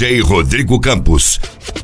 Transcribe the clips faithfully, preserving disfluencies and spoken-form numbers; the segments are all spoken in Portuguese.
J Rodrigo Campos.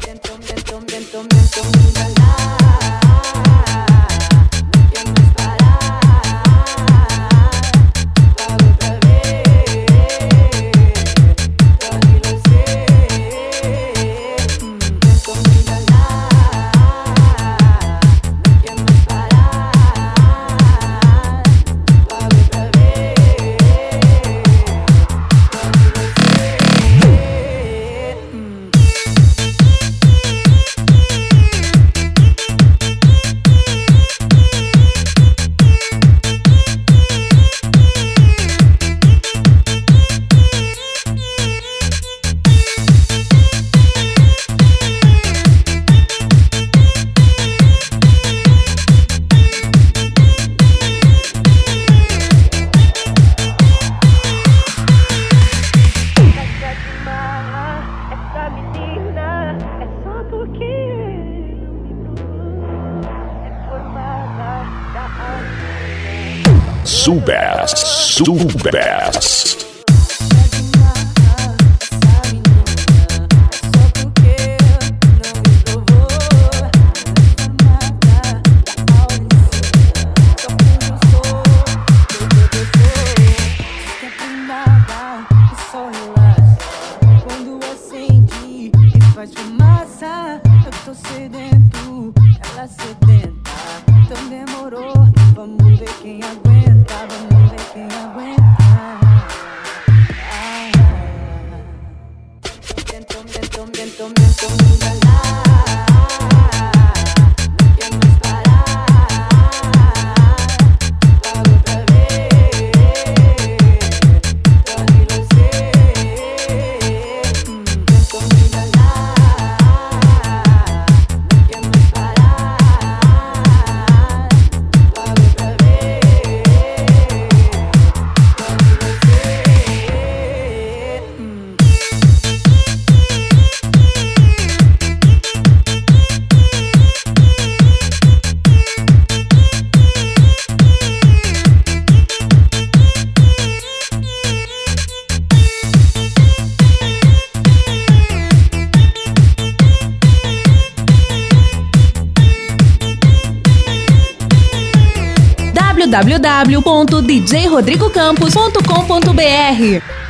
Subas, subas. Quando acende e faz fumaça, eu tô sedento, ela sedenta. Então demorou, vamos ver quem aguenta, vamos ver quem aguenta. Dentro, dentro, dentro, dentro, dentro, não quer mais parar. Pago outra vez, tranquilo sei. Dentro, dentro, não quer mais parar. Pago outra vez, tranquilo w w w ponto d j rodrigo campos ponto com ponto b r